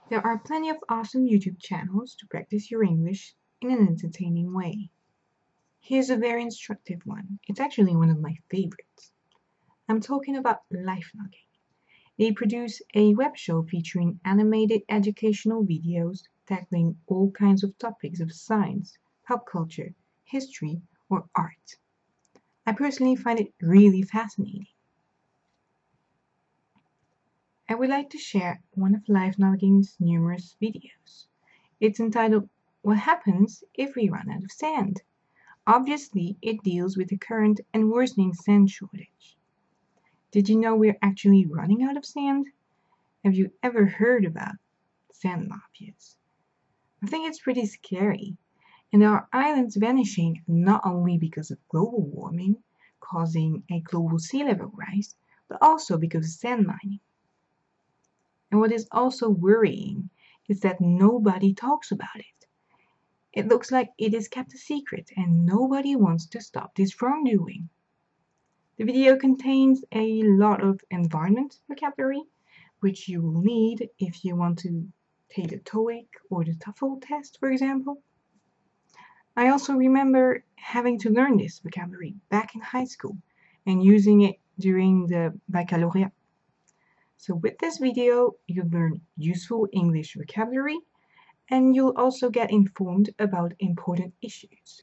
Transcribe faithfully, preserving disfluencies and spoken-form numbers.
There are plenty of awesome YouTube channels to practice your English in an entertaining way. Here's a very instructive one. It's actually one of my favorites. I'm talking about LifeNogging. They produce a web show featuring animated educational videos tackling all kinds of topics of science, pop culture, history, or art. I personally find it really fascinating. I would like to share one of LifeNogging's numerous videos. It's entitled What Happens If We Run Out of Sand? Obviously, it deals with the current and worsening sand shortage. Did you know we're actually running out of sand? Have you ever heard about sand mafias? I think it's pretty scary. And there are islands vanishing not only because of global warming, causing a global sea level rise, but also because of sand mining. And what is also worrying is that nobody talks about it. It looks like it is kept a secret and nobody wants to stop this wrongdoing. The video contains a lot of environment vocabulary, which you will need if you want to take the TOEIC or the TOEFL test, for example. I also remember having to learn this vocabulary back in high school and using it during the baccalaureate. So with this video, you'll learn useful English vocabulary and you'll also get informed about important issues.